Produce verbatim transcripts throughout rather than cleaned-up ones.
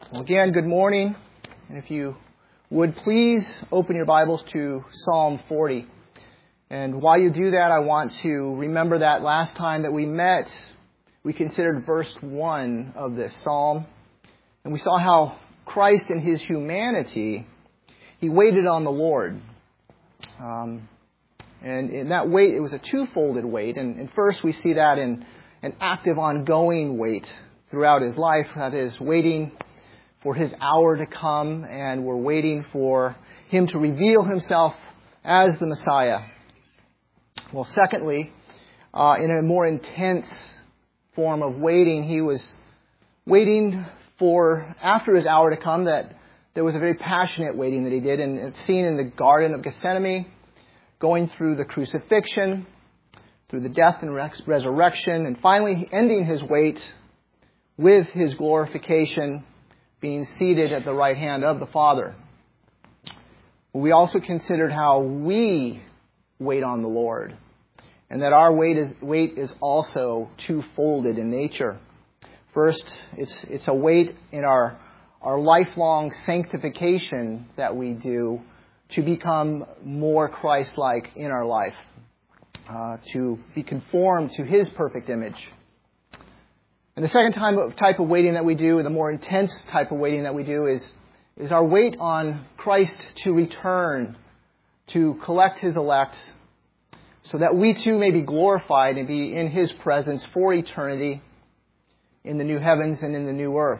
Well, again, good morning. And if you would please open your Bibles to Psalm forty. And while you do that, I want to remember that last time that we met, we considered verse one of this psalm. And we saw how Christ in his humanity, he waited on the Lord. Um, and in that wait, it was a two-folded wait. And, and first we see that in an active, ongoing wait throughout his life. That is, waiting for his hour to come, and we're waiting for him to reveal himself as the Messiah. Well, secondly, uh, in a more intense form of waiting, he was waiting for, after his hour to come, that there was a very passionate waiting that he did, and it's seen in the Garden of Gethsemane, going through the crucifixion, through the death and res- resurrection, and finally ending his wait with his glorification, being seated at the right hand of the Father. We also considered how we wait on the Lord, and that our wait is, wait is also two-folded in nature. First, it's it's a wait in our, our lifelong sanctification that we do to become more Christ-like in our life, uh, to be conformed to His perfect image. And the second type of waiting that we do, the more intense type of waiting that we do, is, is our wait on Christ to return, to collect His elect, so that we too may be glorified and be in His presence for eternity in the new heavens and in the new earth.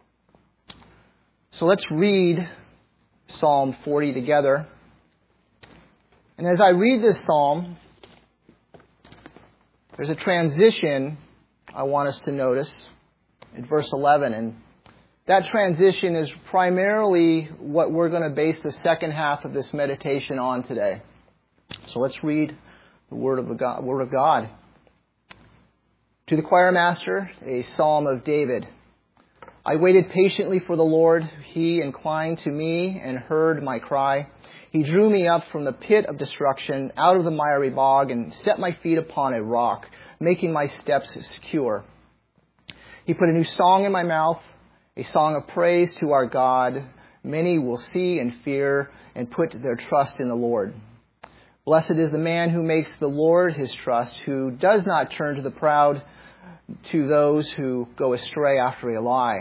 So let's read Psalm forty together. And as I read this psalm, there's a transition I want us to notice in verse eleven. And that transition is primarily what we're going to base the second half of this meditation on today. So let's read the Word of, the God, Word of God. To the choir master, a psalm of David. I waited patiently for the Lord. He inclined to me and heard my cry. He drew me up from the pit of destruction, out of the miry bog, and set my feet upon a rock, making my steps secure. He put a new song in my mouth, a song of praise to our God. Many will see and fear and put their trust in the Lord. Blessed is the man who makes the Lord his trust, who does not turn to the proud, to those who go astray after a lie.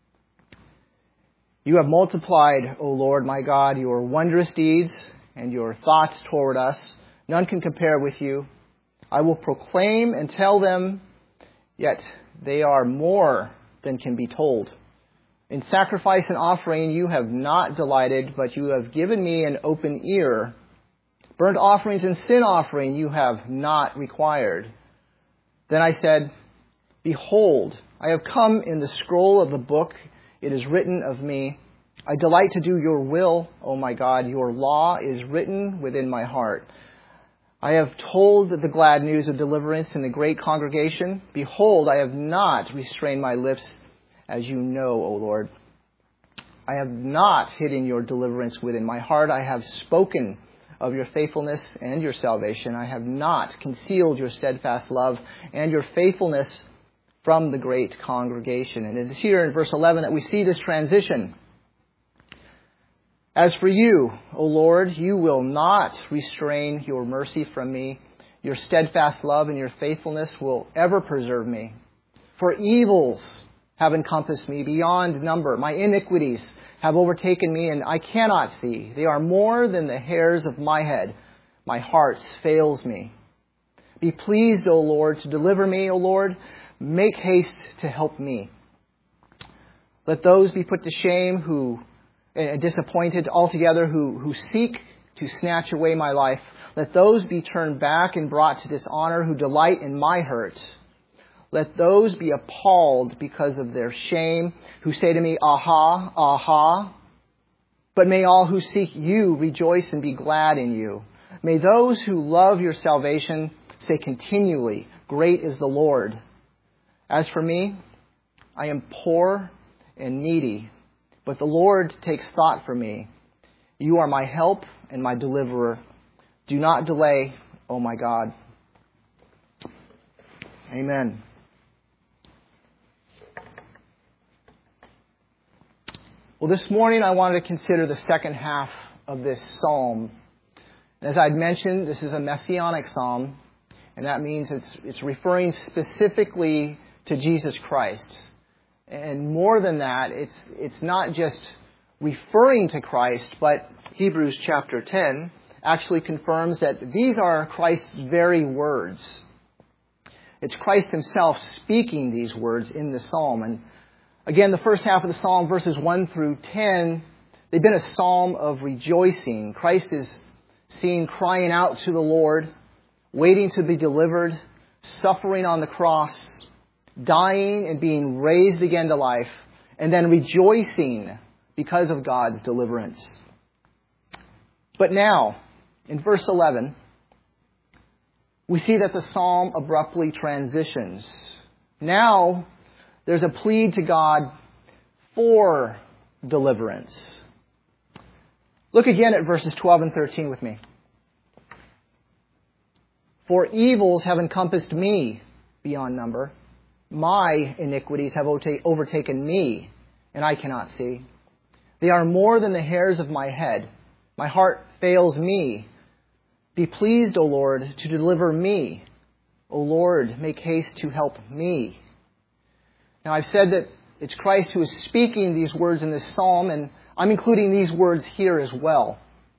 You have multiplied, O Lord my God, your wondrous deeds and your thoughts toward us. None can compare with you. I will proclaim and tell them, yet they are more than can be told. In sacrifice and offering you have not delighted, but you have given me an open ear. Burnt offerings and sin offering you have not required. Then I said, Behold, I have come in the scroll of the book. It is written of me. I delight to do your will, O my God. Your law is written within my heart. I have told the glad news of deliverance in the great congregation. Behold, I have not restrained my lips, as you know, O Lord. I have not hidden your deliverance within my heart. I have spoken of your faithfulness and your salvation. I have not concealed your steadfast love and your faithfulness from the great congregation. And it is here in verse eleven that we see this transition. As for you, O Lord, you will not restrain your mercy from me. Your steadfast love and your faithfulness will ever preserve me. For evils have encompassed me beyond number. My iniquities have overtaken me, and I cannot see. They are more than the hairs of my head. My heart fails me. Be pleased, O Lord, to deliver me, O Lord. Make haste to help me. Let those be put to shame who uh, disappointed altogether who, who seek to snatch away my life. Let those be turned back and brought to dishonor who delight in my hurt. Let those be appalled because of their shame who say to me, Aha, aha. But may all who seek you rejoice and be glad in you. May those who love your salvation say continually, Great is the Lord. As for me, I am poor and needy, but the Lord takes thought for me. You are my help and my deliverer. Do not delay, O my God. Amen. Well, this morning I wanted to consider the second half of this psalm. As I'd mentioned, this is a messianic psalm, and that means it's, it's referring specifically to Jesus Christ. And more than that, it's, it's not just referring to Christ, but Hebrews chapter ten actually confirms that these are Christ's very words. It's Christ himself speaking these words in the psalm. And again, the first half of the psalm, verses one through ten, they've been a psalm of rejoicing. Christ is seen crying out to the Lord, waiting to be delivered, suffering on the cross, dying and being raised again to life, and then rejoicing because of God's deliverance. But now, in verse eleven, we see that the psalm abruptly transitions. Now, there's a plea to God for deliverance. Look again at verses twelve and thirteen with me. For evils have encompassed me beyond number. My iniquities have overtaken me, and I cannot see. They are more than the hairs of my head. My heart fails me. Be pleased, O Lord, to deliver me. O Lord, make haste to help me. Now, I've said that it's Christ who is speaking these words in this psalm, and I'm including these words here as well.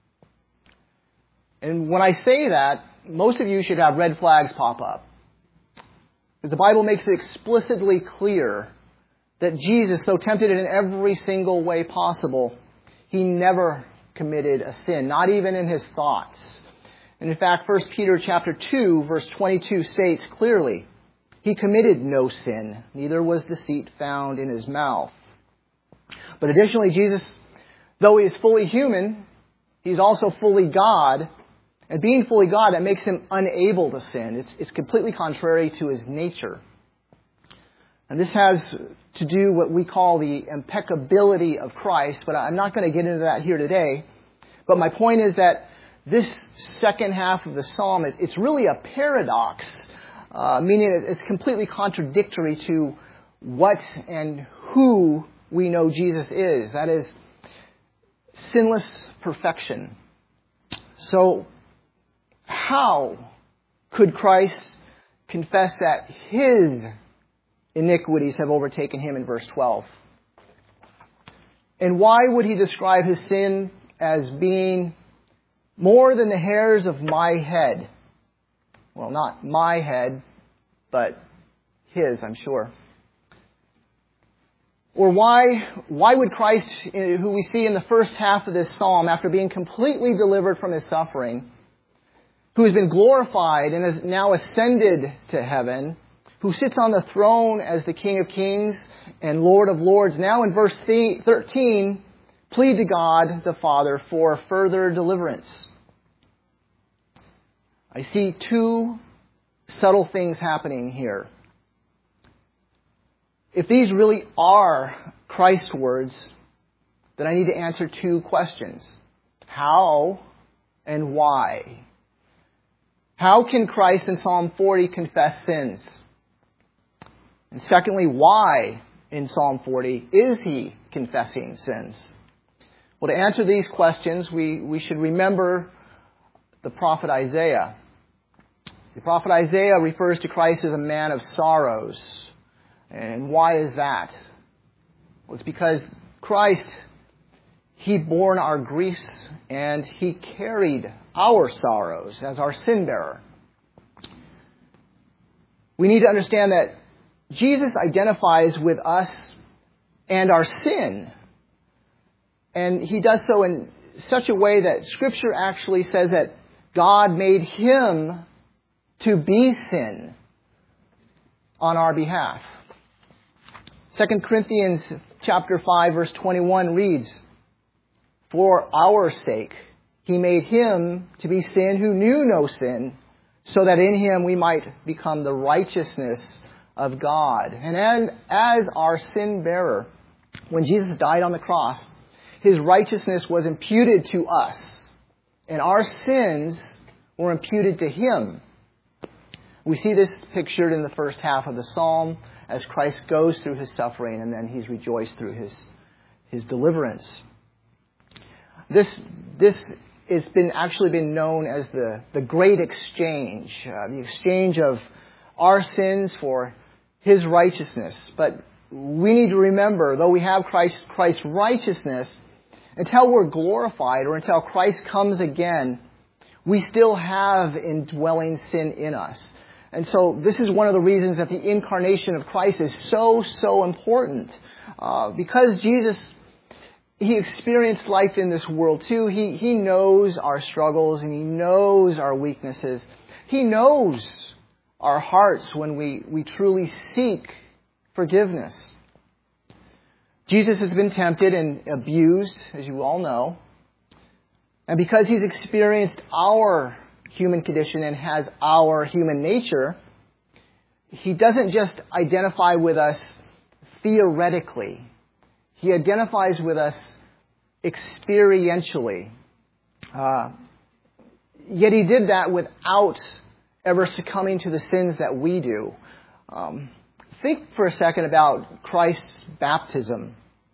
And when I say that, most of you should have red flags pop up. Because the Bible makes it explicitly clear that Jesus, though tempted in every single way possible, he never committed a sin, not even in his thoughts. And in fact, First Peter chapter two, verse twenty-two states clearly, he committed no sin, neither was deceit found in his mouth. But additionally, Jesus, though he is fully human, he's also fully God. And being fully God, that makes him unable to sin. It's, it's completely contrary to his nature. And this has to do what we call the impeccability of Christ, but I'm not going to get into that here today. But my point is that this second half of the psalm, it's really a paradox, uh, meaning it's completely contradictory to what and who we know Jesus is. That is, sinless perfection. So, how could Christ confess that his iniquities have overtaken him in verse twelve? And why would he describe his sin as being more than the hairs of my head? Well, not my head, but his, I'm sure. Or why, why would Christ, who we see in the first half of this psalm, after being completely delivered from his suffering, who has been glorified and has now ascended to heaven, who sits on the throne as the King of Kings and Lord of Lords, now in verse thirteen, plead to God the Father for further deliverance? I see two subtle things happening here. If these really are Christ's words, then I need to answer two questions. How and why? How can Christ in Psalm forty confess sins? And secondly, why in Psalm forty is he confessing sins? Well, to answer these questions, we, we should remember the prophet Isaiah. The prophet Isaiah refers to Christ as a man of sorrows. And why is that? Well, it's because Christ, he bore our griefs and he carried our sorrows as our sin bearer. We need to understand that Jesus identifies with us and our sin. And he does so in such a way that Scripture actually says that God made him to be sin on our behalf. Second Corinthians chapter five, verse twenty-one reads, for our sake, he made him to be sin who knew no sin, so that in him we might become the righteousness of God. And as our sin bearer, when Jesus died on the cross, his righteousness was imputed to us, and our sins were imputed to him. We see this pictured in the first half of the psalm as Christ goes through his suffering, and then he's rejoiced through his, His deliverance. This, this has been actually been known as the, the Great Exchange, uh, the exchange of our sins for His righteousness. But we need to remember, though we have Christ, Christ's righteousness, until we're glorified or until Christ comes again, we still have indwelling sin in us. And so this is one of the reasons that the incarnation of Christ is so, so important. Uh, because Jesus, He experienced life in this world too. He, he knows our struggles and He knows our weaknesses. He knows our hearts when we, we truly seek forgiveness. Jesus has been tempted and abused, as you all know. And because He's experienced our human condition and has our human nature, He doesn't just identify with us theoretically. He identifies with us experientially. Uh, yet He did that without ever succumbing to the sins that we do. Um, think for a second about Christ's baptism.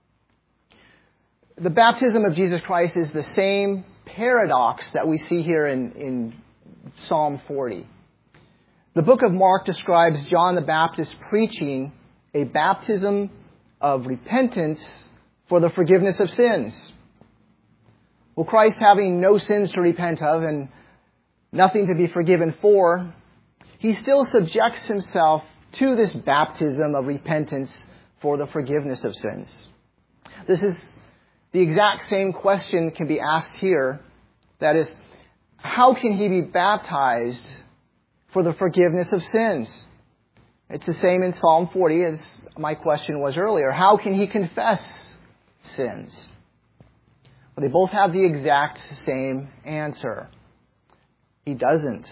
The baptism of Jesus Christ is the same paradox that we see here in, in Psalm forty. The book of Mark describes John the Baptist preaching a baptism of repentance for the forgiveness of sins. Well, Christ, having no sins to repent of and nothing to be forgiven for, He still subjects Himself to this baptism of repentance for the forgiveness of sins. This is the exact same question can be asked here. That is, how can He be baptized for the forgiveness of sins? It's the same in Psalm forty as my question was earlier. How can He confess sins? Well, they both have the exact same answer. He doesn't.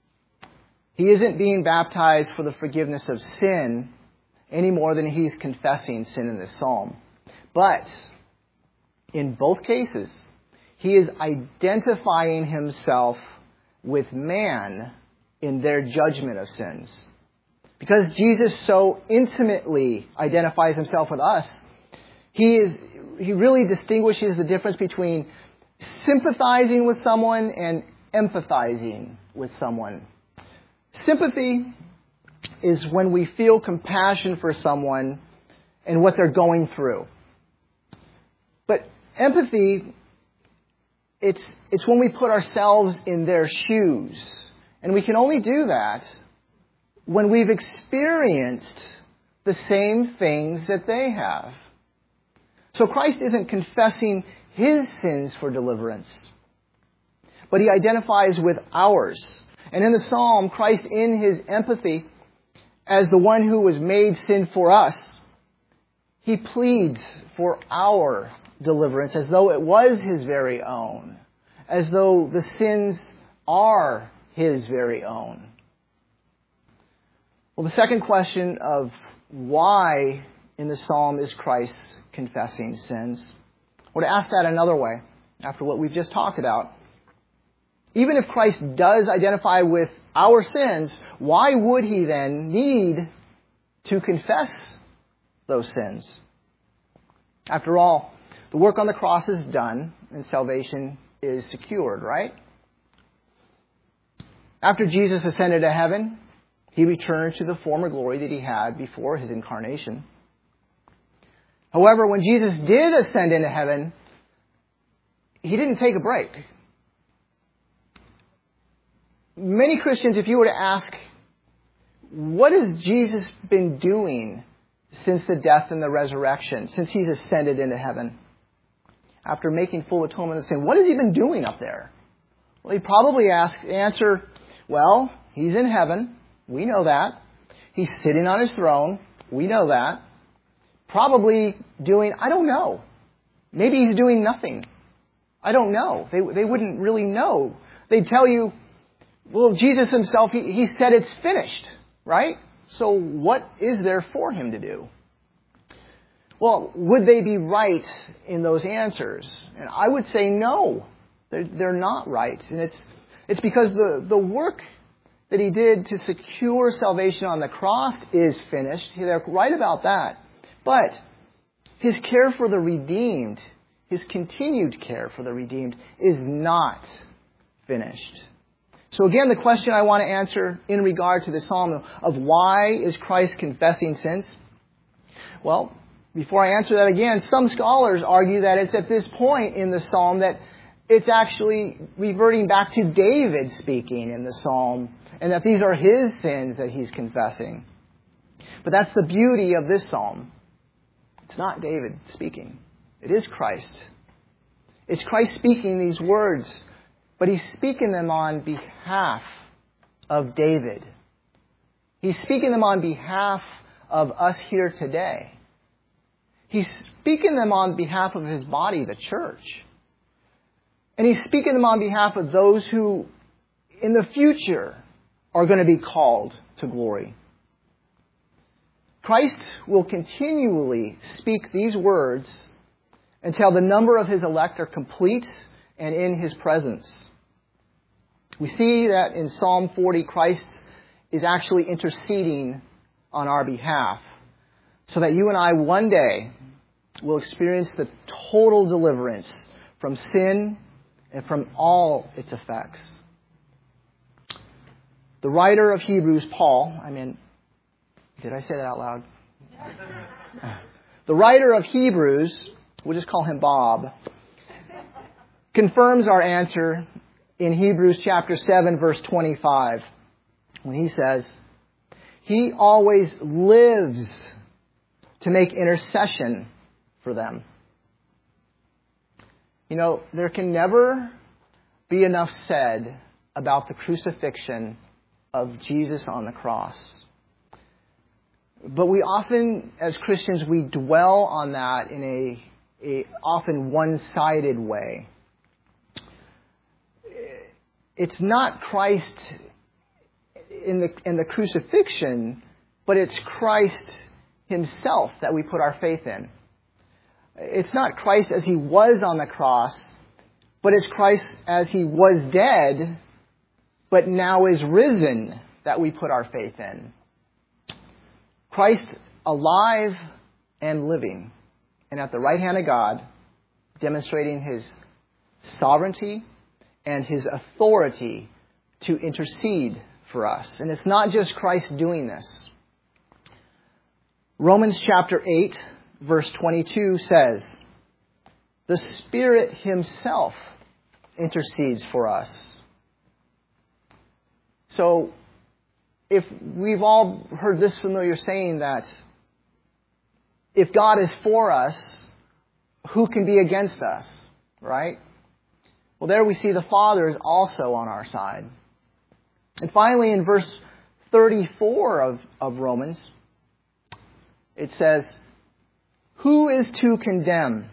He isn't being baptized for the forgiveness of sin any more than He's confessing sin in this psalm. But in both cases, He is identifying Himself with man in their judgment of sins. Because Jesus so intimately identifies Himself with us, He is He really distinguishes the difference between sympathizing with someone and empathizing with someone. Sympathy is when we feel compassion for someone and what they're going through. But empathy, it's, it's when we put ourselves in their shoes. And we can only do that when we've experienced the same things that they have. So Christ isn't confessing His sins for deliverance, but He identifies with ours. And in the psalm, Christ, in His empathy as the one who was made sin for us, He pleads for our deliverance as though it was His very own, as though the sins are His very own. Well, the second question of why in the psalm is Christ confessing sins? Or to ask that another way, after what we've just talked about, even if Christ does identify with our sins, why would He then need to confess those sins? After all, the work on the cross is done and salvation is secured, right? After Jesus ascended to heaven, He returned to the former glory that He had before His incarnation. However, when Jesus did ascend into heaven, He didn't take a break. Many Christians, if you were to ask, what has Jesus been doing since the death and the resurrection, since He's ascended into heaven? After making full atonement of sin, what has He been doing up there? Well, He'd probably ask, answer, well, He's in heaven. We know that. He's sitting on His throne. We know that. Probably doing, I don't know. Maybe He's doing nothing. I don't know. They, they wouldn't really know. They'd tell you, well, Jesus Himself, he, he said it's finished, right? So what is there for Him to do? Well, would they be right in those answers? And I would say no. They're, they're not right. And it's, it's because the, the work that He did to secure salvation on the cross is finished. They're right about that. But His care for the redeemed, His continued care for the redeemed, is not finished. So again, the question I want to answer in regard to the psalm of why is Christ confessing sins? Well, before I answer that again, some scholars argue that it's at this point in the psalm that it's actually reverting back to David speaking in the psalm, and that these are his sins that he's confessing. But that's the beauty of this psalm. It's not David speaking. It is Christ. It's Christ speaking these words, but He's speaking them on behalf of David. He's speaking them on behalf of us here today. He's speaking them on behalf of His body, the church. And He's speaking them on behalf of those who, in the future, are going to be called to glory. Christ will continually speak these words until the number of His elect are complete and in His presence. We see that in Psalm forty, Christ is actually interceding on our behalf so that you and I one day will experience the total deliverance from sin and from all its effects. The writer of Hebrews, Paul, I mean, did I say that out loud? The writer of Hebrews, we'll just call him Bob, confirms our answer in Hebrews chapter seven, verse twenty-five, when he says, He always lives to make intercession for them. You know, there can never be enough said about the crucifixion of Jesus on the cross. But we often, as Christians, we dwell on that in a, a often one-sided way. It's not Christ in the in the crucifixion, but it's Christ Himself that we put our faith in. It's not Christ as He was on the cross, but it's Christ as He was dead, but now is risen that we put our faith in. Christ alive and living, and at the right hand of God, demonstrating His sovereignty and His authority to intercede for us. And it's not just Christ doing this. Romans chapter eight, verse twenty-two says, the Spirit Himself intercedes for us. So, if we've all heard this familiar saying that if God is for us, who can be against us, right? Well, there we see the Father is also on our side. And finally, in verse thirty-four of, of Romans, it says, who is to condemn?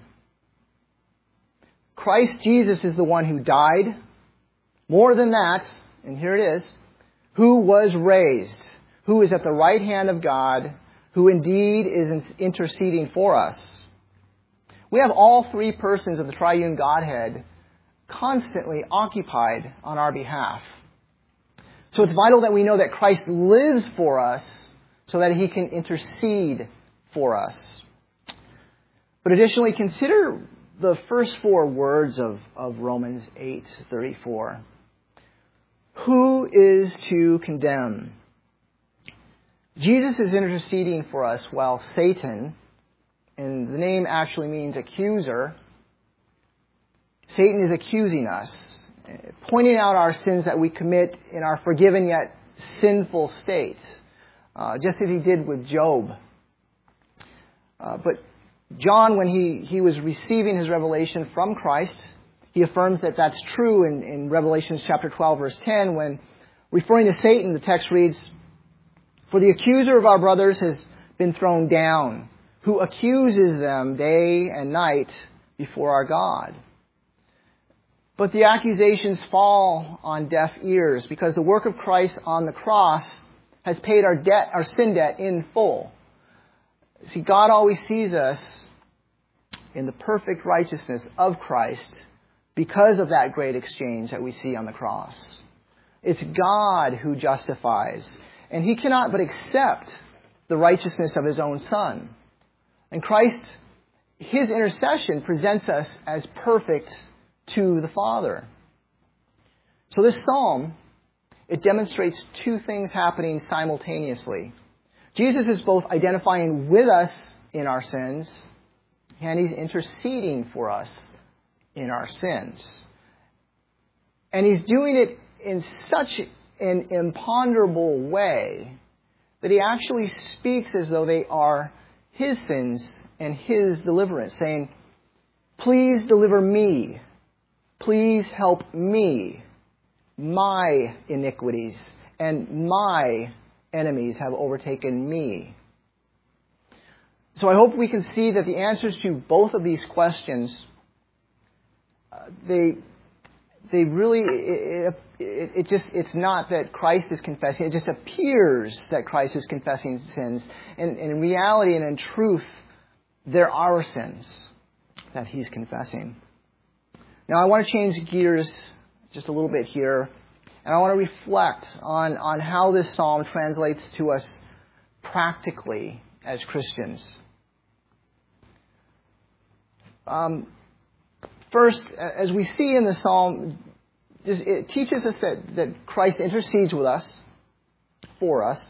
Christ Jesus is the one who died. More than that, and here it is, who was raised, who is at the right hand of God, who indeed is interceding for us. We have all three persons of the triune Godhead constantly occupied on our behalf. So it's vital that we know that Christ lives for us so that He can intercede for us. But additionally, consider the first four words of, of Romans eight thirty-four. Who is to condemn? Jesus is interceding for us while Satan, and the name actually means accuser, Satan is accusing us, pointing out our sins that we commit in our forgiven yet sinful state, uh, just as he did with Job. Uh, but John, when he, he was receiving his revelation from Christ, he affirms that that's true in, in Revelation chapter twelve, verse ten, when referring to Satan, the text reads, for the accuser of our brothers has been thrown down, who accuses them day and night before our God. But the accusations fall on deaf ears because the work of Christ on the cross has paid our debt, our sin debt in full. See, God always sees us in the perfect righteousness of Christ because of that great exchange that we see on the cross. It's God who justifies, and He cannot but accept the righteousness of His own Son. And Christ his intercession presents us as perfect to the Father. So this psalm, it demonstrates two things happening simultaneously. Jesus is both identifying with us in our sins, and he's interceding for us in our sins. And he's doing it in such an imponderable way that he actually speaks as though they are his sins and his deliverance, saying, please deliver me. Please help me. My iniquities and my enemies have overtaken me. So I hope we can see that the answers to both of these questions, uh, they they really, it, it, it just, it's not that Christ is confessing. It just appears that Christ is confessing sins. And, and in reality and in truth, there are sins that he's confessing. Now I want to change gears just a little bit here. And I want to reflect on, on how this psalm translates to us practically as Christians. Um, first, as we see in the psalm, it teaches us that, that Christ intercedes with us, for us.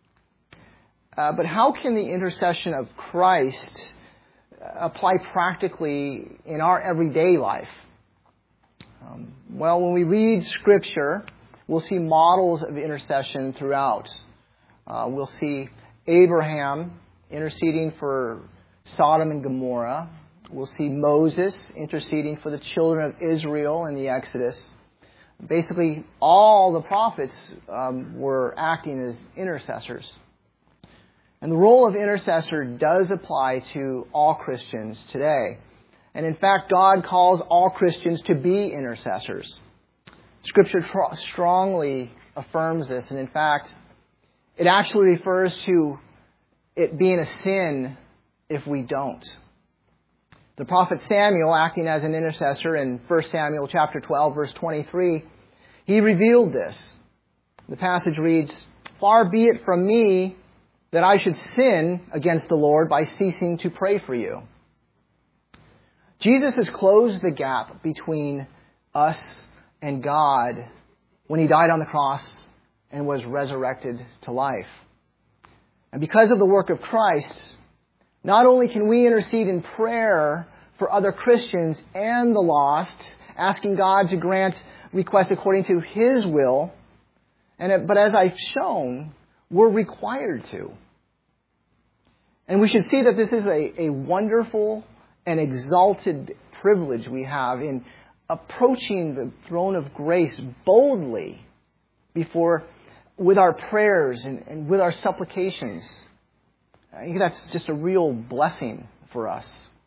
Uh, but how can the intercession of Christ apply practically in our everyday life? Um, well, when we read Scripture, we'll see models of intercession throughout. Uh, we'll see Abraham interceding for Sodom and Gomorrah. We'll see Moses interceding for the children of Israel in the Exodus. Basically, all the prophets um, were acting as intercessors. And the role of intercessor does apply to all Christians today. And in fact, God calls all Christians to be intercessors. Scripture tr- strongly affirms this. And in fact, it actually refers to it being a sin if we don't. The prophet Samuel, acting as an intercessor in First Samuel chapter twelve, verse twenty-three, he revealed this. The passage reads, "Far be it from me that I should sin against the Lord by ceasing to pray for you." Jesus has closed the gap between us and God when he died on the cross and was resurrected to life. And because of the work of Christ, not only can we intercede in prayer for other Christians and the lost, asking God to grant requests according to his will, and but as I've shown, we're required to. And we should see that this is a, a wonderful and exalted privilege we have in approaching the throne of grace boldly before, with our prayers and, and with our supplications. I think that's just a real blessing for us.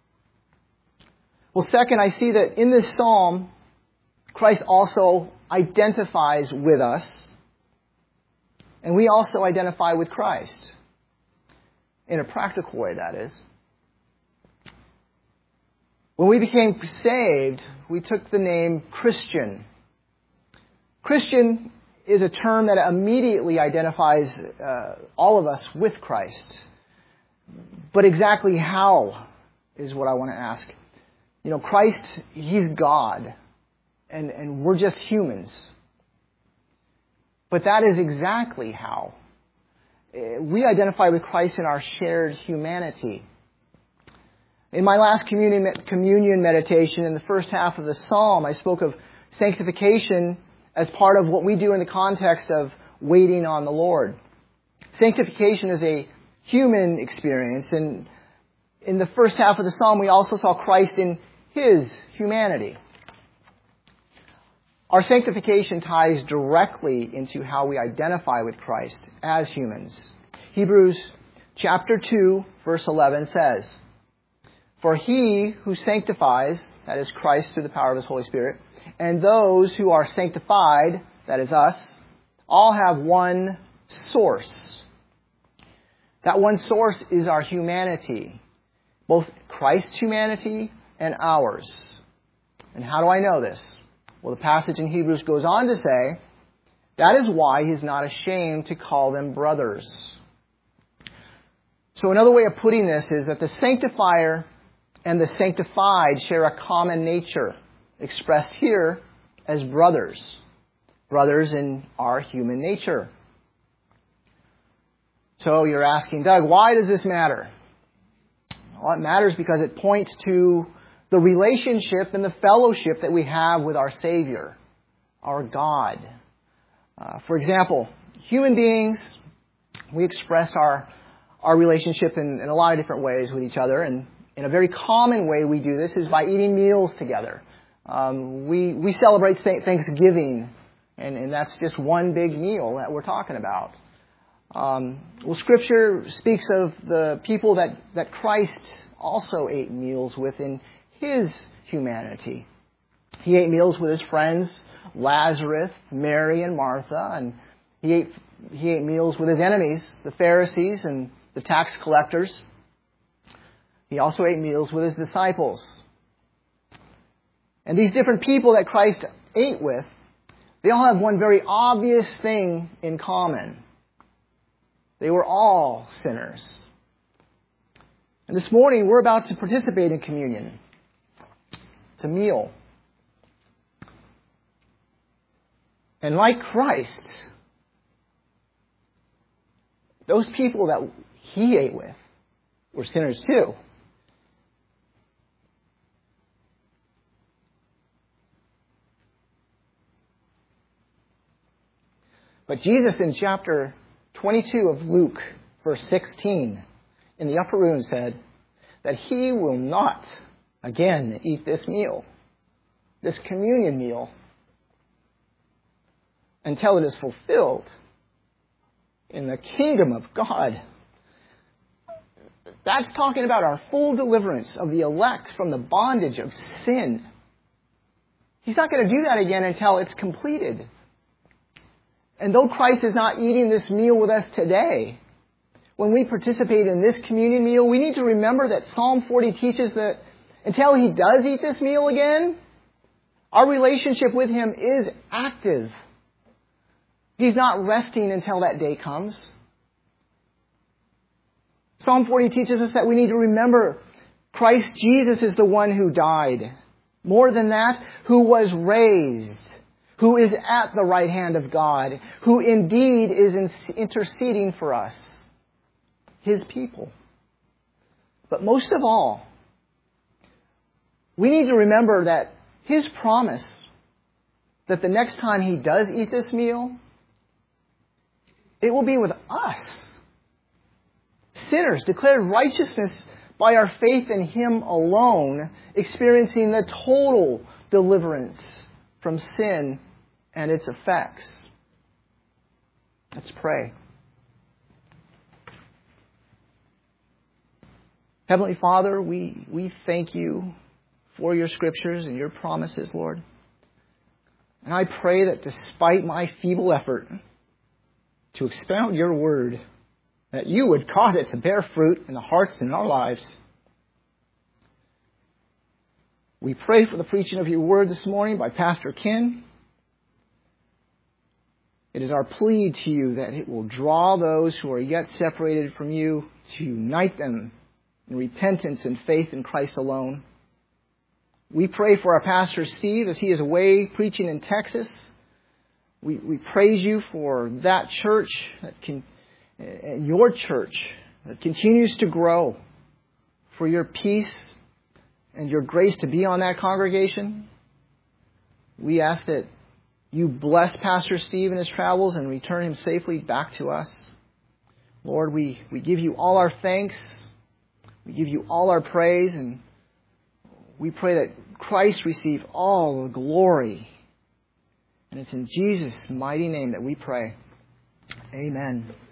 Well, second, I see that in this psalm, Christ also identifies with us, and we also identify with Christ. In a practical way, that is. When we became saved, we took the name Christian. Christian is a term that immediately identifies uh, all of us with Christ. But exactly how is what I want to ask. You know, Christ, he's God, and, and we're just humans. But that is exactly how. We identify with Christ in our shared humanity. In my last communion, communion meditation, in the first half of the psalm, I spoke of sanctification as part of what we do in the context of waiting on the Lord. Sanctification is a human experience, and in the first half of the psalm, we also saw Christ in his humanity. Our sanctification ties directly into how we identify with Christ as humans. Hebrews chapter two, verse eleven says, "For he who sanctifies," that is Christ through the power of his Holy Spirit, "and those who are sanctified," that is us, "all have one source." That one source is our humanity, both Christ's humanity and ours. And how do I know this? Well, the passage in Hebrews goes on to say, that is why he's not ashamed to call them brothers. So another way of putting this is that the sanctifier and the sanctified share a common nature, expressed here as brothers. Brothers in our human nature. So you're asking, Doug, why does this matter? Well, it matters because it points to the relationship and the fellowship that we have with our Savior, our God. Uh, for example, human beings, we express our, our relationship in, in a lot of different ways with each other. And in a very common way we do this is by eating meals together. Um, we, we celebrate Thanksgiving, and, and that's just one big meal that we're talking about. Um, well, Scripture speaks of the people that, that Christ also ate meals with in His humanity. He ate meals with His friends, Lazarus, Mary, and Martha, and He ate, he ate meals with His enemies, the Pharisees and the tax collectors. He also ate meals with His disciples. And these different people that Christ ate with, they all have one very obvious thing in common. They were all sinners. And this morning, we're about to participate in communion. It's a meal. And like Christ, those people that He ate with were sinners too. But Jesus in chapter twenty-two of Luke, verse sixteen, in the upper room said that He will not again eat this meal, this communion meal, until it is fulfilled in the kingdom of God. That's talking about our full deliverance of the elect from the bondage of sin. He's not going to do that again until it's completed. And though Christ is not eating this meal with us today, when we participate in this communion meal, we need to remember that Psalm forty teaches that until He does eat this meal again, our relationship with Him is active. He's not resting until that day comes. Psalm forty teaches us that we need to remember Christ Jesus is the one who died. More than that, who was raised, who is at the right hand of God, who indeed is interceding for us, His people. But most of all, we need to remember that His promise that the next time He does eat this meal, it will be with us, sinners declared righteousness by our faith in Him alone, experiencing the total deliverance from sin and its effects. Let's pray. Heavenly Father, we, we thank You for Your Scriptures and Your promises, Lord. And I pray that despite my feeble effort to expound Your Word, that You would cause it to bear fruit in the hearts and in our lives. We pray for the preaching of Your Word this morning by Pastor Ken. It is our plea to You that it will draw those who are yet separated from You, to unite them in repentance and faith in Christ alone. We pray for our pastor Steve as he is away preaching in Texas. We, we praise You for that church, that can, Your church that continues to grow, for Your peace and Your grace to be on that congregation. We ask that You bless Pastor Steve in his travels and return him safely back to us. Lord, we, we give You all our thanks. We give You all our praise, and we pray that Christ receive all the glory. And it's in Jesus' mighty name that we pray. Amen.